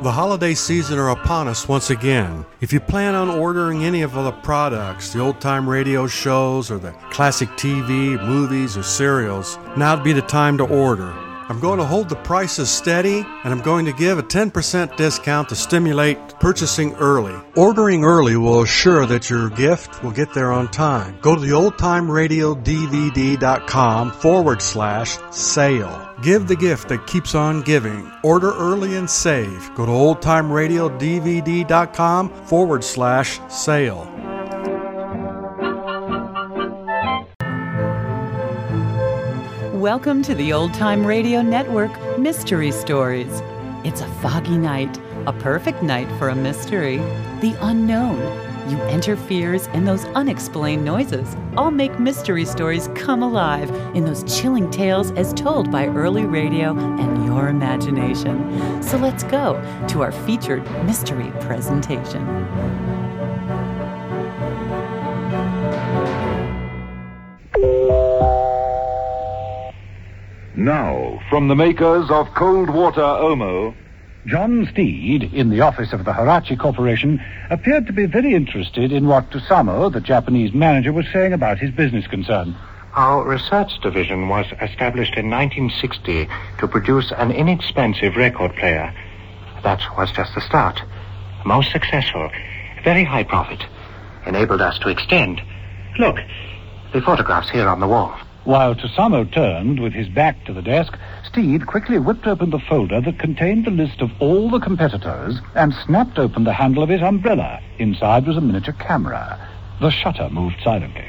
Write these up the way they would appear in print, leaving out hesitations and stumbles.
The holiday season are upon us once again. If you plan on ordering any of the products, the old-time radio shows or the classic TV, movies, or cereals, now'd be the time to order. I'm going to hold the prices steady, and I'm going to give a 10% discount to stimulate purchasing early. Ordering early will assure that your gift will get there on time. Go to the oldtimeradiodvd.com/sale. Give the gift that keeps on giving. Order early and save. Go to oldtimeradiodvd.com/sale. Welcome to the Old Time Radio Network Mystery Stories. It's a foggy night, a perfect night for a mystery. The unknown. You enter fears, and those unexplained noises all make mystery stories come alive in those chilling tales as told by early radio and your imagination. So let's go to our featured mystery presentation. Now, from the makers of Cold Water Omo, John Steed, in the office of the Hirachi Corporation, appeared to be very interested in what Tusamo, the Japanese manager, was saying about his business concern. Our research division was established in 1960 to produce an inexpensive record player. That was just the start. Most successful, very high profit. Enabled us to extend. Look, the photographs here on the wall. While Tusamo turned with his back to the desk, Steed quickly whipped open the folder that contained the list of all the competitors and snapped open the handle of his umbrella. Inside was a miniature camera. The shutter moved silently.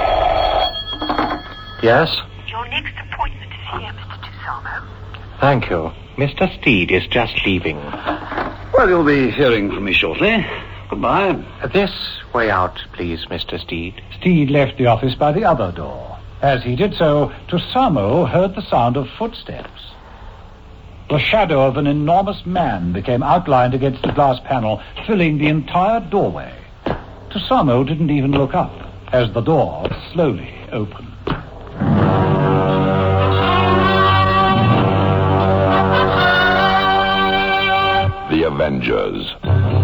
Yes? Your next appointment is here, Mr. Tusamo. Thank you. Mr. Steed is just leaving. Well, you'll be hearing from me shortly. Goodbye. This way out, please, Mr. Steed. Steed left the office by the other door. As he did so, Tusamo heard the sound of footsteps. The shadow of an enormous man became outlined against the glass panel, filling the entire doorway. Tusamo didn't even look up as the door slowly opened. The Avengers.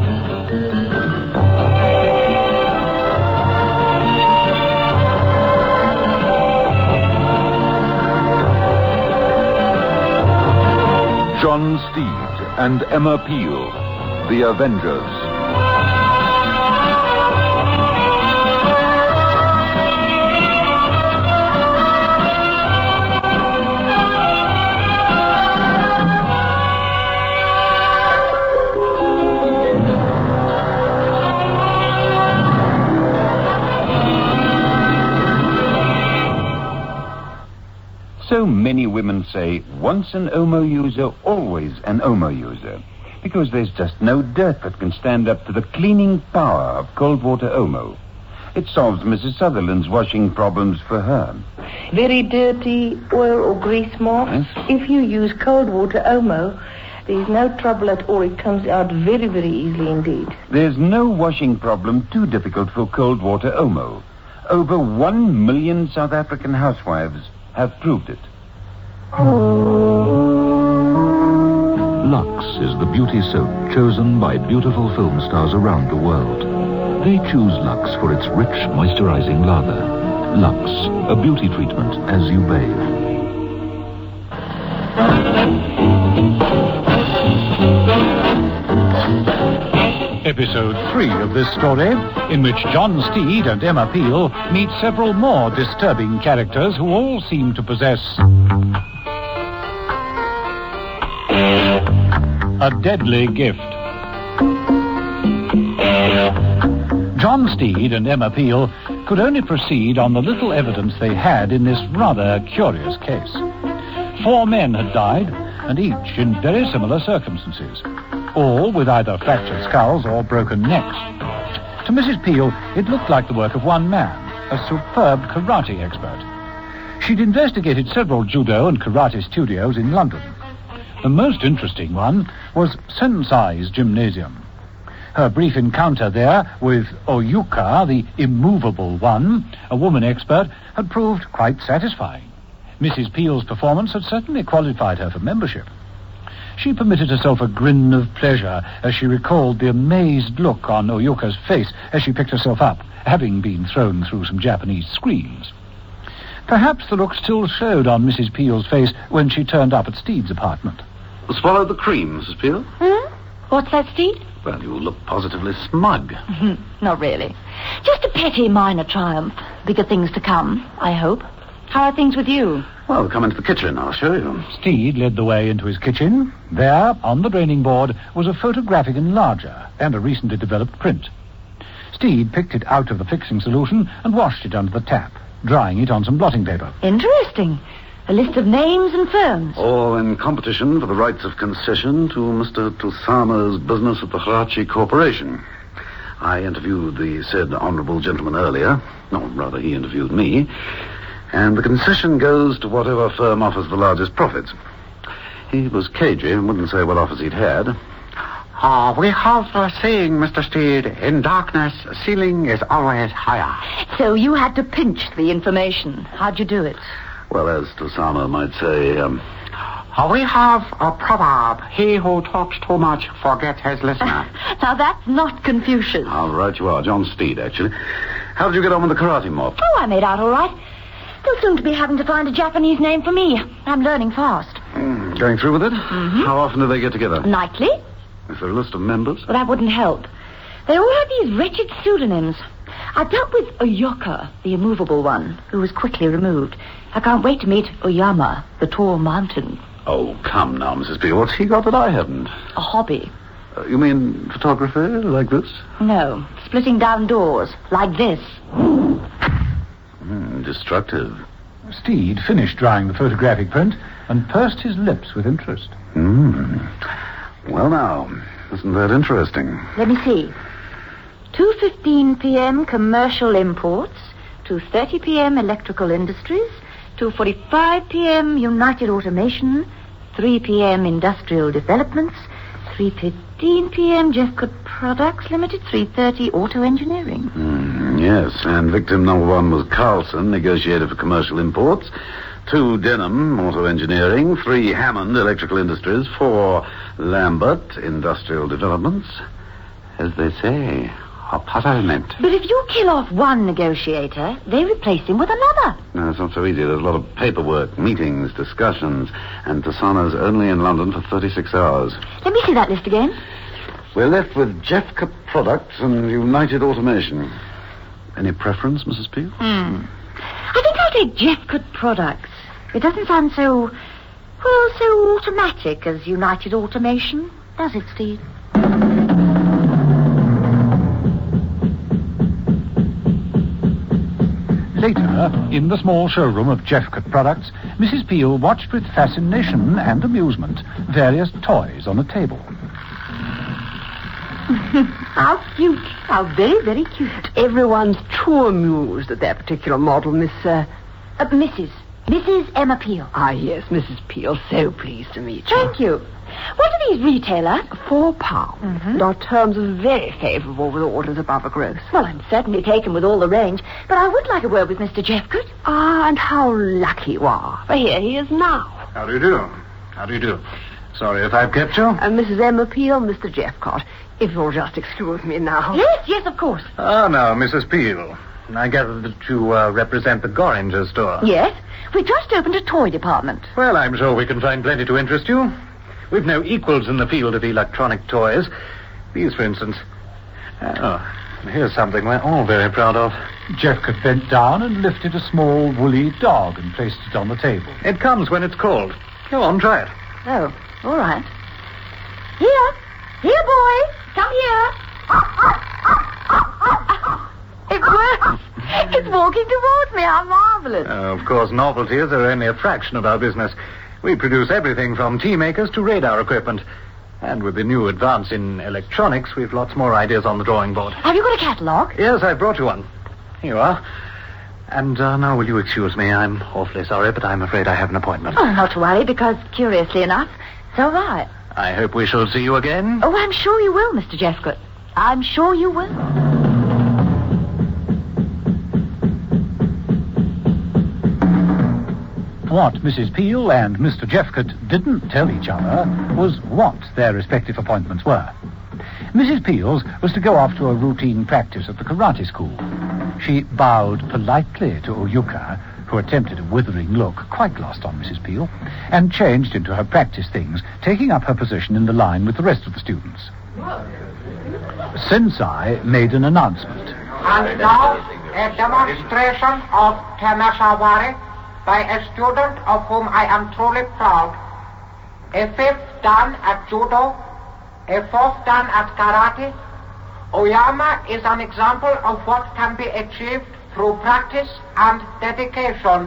John Steed and Emma Peel, The Avengers. So many women say, once an Omo user, always an Omo user. Because there's just no dirt that can stand up to the cleaning power of cold water Omo. It solves Mrs. Sutherland's washing problems for her. Very dirty oil or grease marks. Yes. If you use cold water Omo, there's no trouble at all. It comes out very, very easily indeed. There's no washing problem too difficult for cold water Omo. Over 1 million South African housewives have proved it. Lux is the beauty soap chosen by beautiful film stars around the world. They choose Lux for its rich, moisturizing lather. Lux, a beauty treatment as you bathe. Episode 3 of this story, in which John Steed and Emma Peel meet several more disturbing characters who all seem to possess a deadly gift. John Steed and Emma Peel could only proceed on the little evidence they had in this rather curious case. 4 men had died, and each in very similar circumstances, all with either fractured skulls or broken necks. To Mrs. Peel, it looked like the work of one man, a superb karate expert. She'd investigated several judo and karate studios in London. The most interesting one was Sensei's gymnasium. Her brief encounter there with Oyuka, the immovable one, a woman expert, had proved quite satisfying. Mrs. Peel's performance had certainly qualified her for membership. She permitted herself a grin of pleasure as she recalled the amazed look on Oyuka's face as she picked herself up, having been thrown through some Japanese screens. Perhaps the look still showed on Mrs. Peel's face when she turned up at Steed's apartment. Swallowed the cream, Mrs. Peel? What's that, Steed? Well, you look positively smug. Not really. Just a petty minor triumph. Bigger things to come, I hope. How are things with you? Well, come into the kitchen. I'll show you. Steed led the way into his kitchen. There, on the draining board, was a photographic enlarger and a recently developed print. Steed picked it out of the fixing solution and washed it under the tap, drying it on some blotting paper. Interesting. A list of names and firms. All in competition for the rights of concession to Mr. Tusama's business at the Hirachi Corporation. I interviewed the said honourable gentleman earlier. No, rather, he interviewed me. And the concession goes to whatever firm offers the largest profits. He was cagey and wouldn't say what offers he'd had. We have a saying, Mr. Steed, in darkness, ceiling is always higher. So you had to pinch the information. How'd you do it? Well, as Tusama might say, We have a proverb, he who talks too much forgets his listener. Now that's not Confucius. Oh, right you are. John Steed, actually. How did you get on with the karate mob? Oh, I made out all right. They'll soon to be having to find a Japanese name for me. I'm learning fast. Going through with it? Mm-hmm. How often do they get together? Nightly. Is there a list of members? Well, that wouldn't help. They all have these wretched pseudonyms. I dealt with Oyuka, the immovable one, who was quickly removed. I can't wait to meet Oyama, the tall mountain. Oh, come now, Mrs. Peel. What's he got that I haven't? A hobby. You mean photography, like this? No, splitting down doors, like this. Destructive. Steed finished drying the photographic print and pursed his lips with interest. Well, now, isn't that interesting? Let me see. 2:15 p.m. commercial imports, 2:30 p.m. electrical industries, 2:45 p.m. United Automation, 3 p.m. industrial developments, 3:15 p.m. Jeffcoat Products Limited, 3:30 auto engineering. Yes, and victim number 1 was Carlson, negotiator for commercial imports. 2, Denham, auto engineering. 3, Hammond, electrical industries. 4, Lambert, industrial developments. As they say, a puzzlement. But if you kill off one negotiator, they replace him with another. No, it's not so easy. There's a lot of paperwork, meetings, discussions, and Tasana's only in London for 36 hours. Let me see that list again. We're left with Jeffcoat Products and United Automation. Any preference, Mrs. Peel? I think I'll take Jeffcoat Products. It doesn't sound so automatic as United Automation, does it, Steve? Later, in the small showroom of Jeffcoat Products, Mrs. Peel watched with fascination and amusement various toys on a table. How cute. How very, very cute. Everyone's too amused at that particular model, Mrs. Emma Peel. Ah, yes, Mrs. Peel. So pleased to meet you. Thank you. What are these retailer? £4. And our terms are very favourable with orders above a gross. Well, I'm certainly taken with all the range, but I would like a word with Mr. Jeffcoat. Ah, and how lucky you are. For here he is now. How do you do? How do you do? Sorry if I've kept you. Mrs. Emma Peel, Mr. Jeffcoat. If you'll just excuse me now. Yes, of course. Ah, now, Mrs. Peel. I gather that you represent the Goringer store. Yes. We just opened a toy department. Well, I'm sure we can find plenty to interest you. We've no equals in the field of electronic toys. These, for instance. Oh, here's something we're all very proud of. Jeffcoat bent down and lifted a small woolly dog and placed it on the table. It comes when it's called. Go on, try it. Oh, all right. Here, boy. Come here. It works. It's walking towards me. How marvelous. Of course, novelties are only a fraction of our business. We produce everything from tea makers to radar equipment. And with the new advance in electronics, we've lots more ideas on the drawing board. Have you got a catalogue? Yes, I brought you one. Here you are. And now will you excuse me? I'm awfully sorry, but I'm afraid I have an appointment. Oh, not to worry, because, curiously enough, so have I. I hope we shall see you again. Oh, I'm sure you will, Mr. Jeffcoat. I'm sure you will. What Mrs. Peel and Mr. Jeffcott didn't tell each other was what their respective appointments were. Mrs. Peel's was to go off to a routine practice at the karate school. She bowed politely to Oyuka, who attempted a withering look, quite lost on Mrs. Peel, and changed into her practice things, taking up her position in the line with the rest of the students. Sensei made an announcement. And now, a demonstration of Temesawari by a student of whom I am truly proud. A 5th dan at judo, a 4th dan at karate. Oyama is an example of what can be achieved through practice and dedication.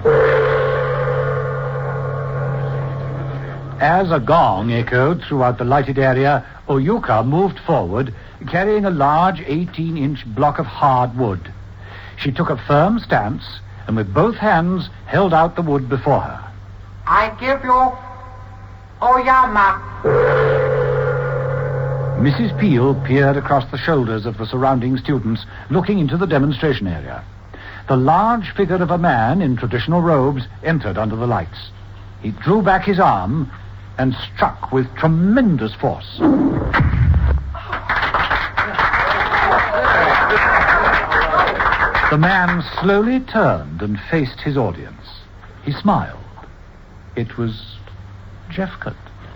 As a gong echoed throughout the lighted area, Oyuka moved forward, carrying a large 18-inch block of hard wood. She took a firm stance and with both hands held out the wood before her. I give you Oyama. Mrs. Peel peered across the shoulders of the surrounding students, looking into the demonstration area. The large figure of a man in traditional robes entered under the lights. He drew back his arm and struck with tremendous force. The man slowly turned and faced his audience. He smiled. It was Jeffcott.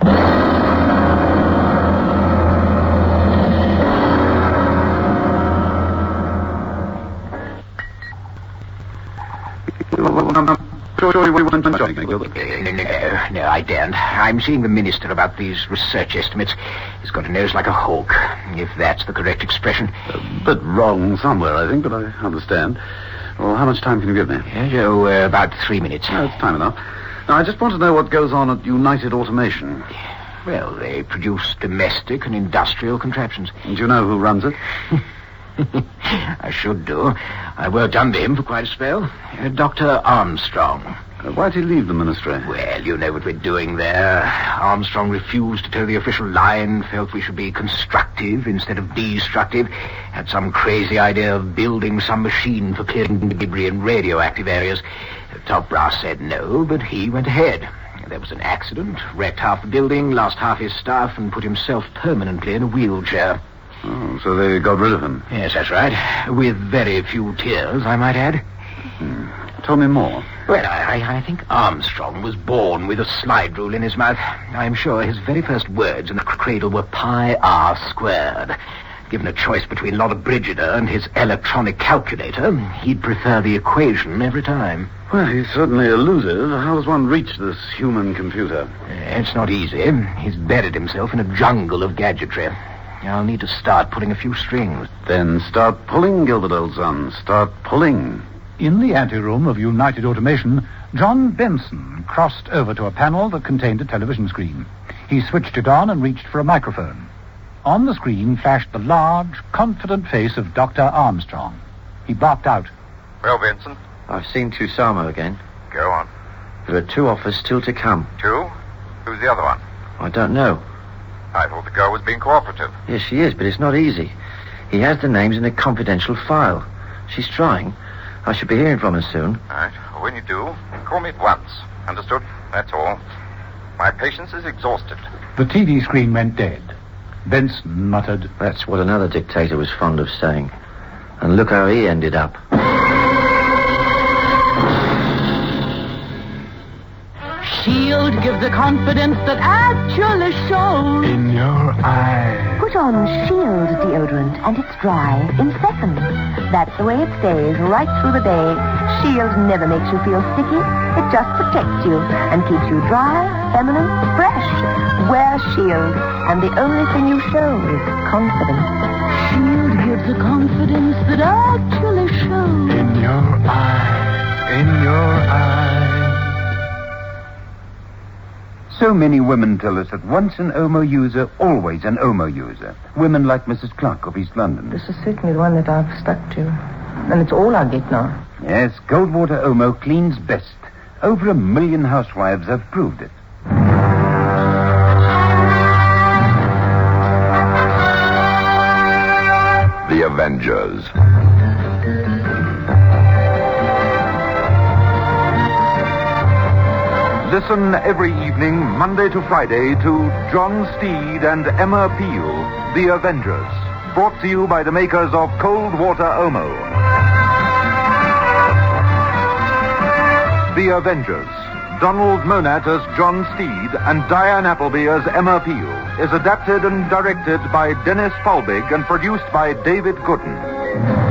No, I daren't. I'm seeing the minister about these research estimates. He's got a nose like a hawk, if that's the correct expression. A bit wrong somewhere, I think, but I understand. Well, how much time can you give me? About 3 minutes. No, it's time enough. Now, I just want to know what goes on at United Automation. Well, they produce domestic and industrial contraptions. And do you know who runs it? I should do. I worked under him for quite a spell. Dr. Armstrong. Why'd he leave the ministry? Well, you know what we're doing there. Armstrong refused to toe the official line, felt we should be constructive instead of destructive, had some crazy idea of building some machine for clearing debris in radioactive areas. The top brass said no, but he went ahead. There was an accident, wrecked half the building, lost half his staff, and put himself permanently in a wheelchair. Oh, so they got rid of him? Yes, that's right. With very few tears, I might add. Tell me more. Well, I think Armstrong was born with a slide rule in his mouth. I'm sure his very first words in the cradle were pi r squared. Given a choice between Lotta Brigida and his electronic calculator, he'd prefer the equation every time. Well, he's certainly elusive. How does one reach this human computer? It's not easy. He's buried himself in a jungle of gadgetry. I'll need to start pulling a few strings. Then start pulling, Gilbert, old son. Start pulling. In the anteroom of United Automation, John Benson crossed over to a panel that contained a television screen. He switched it on and reached for a microphone. On the screen flashed the large, confident face of Dr. Armstrong. He barked out. Well, Benson? I've seen Kusama again. Go on. There are 2 offers still to come. 2? Who's the other one? I don't know. I thought the girl was being cooperative. Yes, she is, but it's not easy. He has the names in a confidential file. She's trying. I should be hearing from her soon. All right. Well, when you do, call me at once. Understood? That's all. My patience is exhausted. The TV screen went dead. Benson muttered, "That's what another dictator was fond of saying. And look how he ended up." Shield gives a confidence that actually shows. In your eye. Put on Shield deodorant and it's dry in seconds. That's the way it stays right through the day. Shield never makes you feel sticky. It just protects you and keeps you dry, feminine, fresh. Wear Shield, and the only thing you show is confidence. Shield gives a confidence that actually shows. In your eye. In your eye. So many women tell us that once an Omo user, always an Omo user. Women like Mrs. Clark of East London. This is certainly the one that I've stuck to. And it's all I get now. Yes, Goldwater Omo cleans best. Over 1 million housewives have proved it. The Avengers. Listen every evening, Monday to Friday, to John Steed and Emma Peel, The Avengers. Brought to you by the makers of Cold Water Omo. The Avengers. Donald Monat as John Steed and Diane Appleby as Emma Peel is adapted and directed by Dennis Falbig and produced by David Gooden.